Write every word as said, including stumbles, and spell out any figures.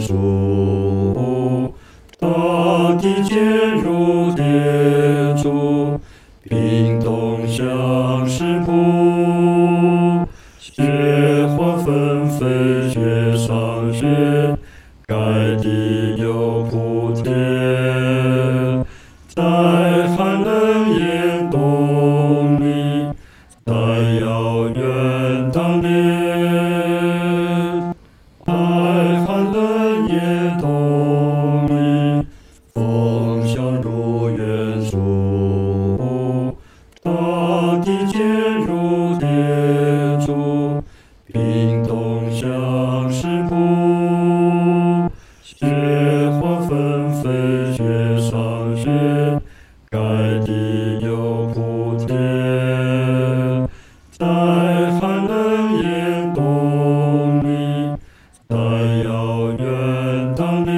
树，大地渐入跌足，冰冻像湿布，雪花纷飞，雪上雪，盖地有铺天，在寒冷夜冬里，在遥远当年，在寒冷夜冬里，风像入远树，大地渐入跌足，冰冻像湿布，雪花纷飞，雪上雪，盖地有铺天，在寒冷夜冬里，在遥远当年。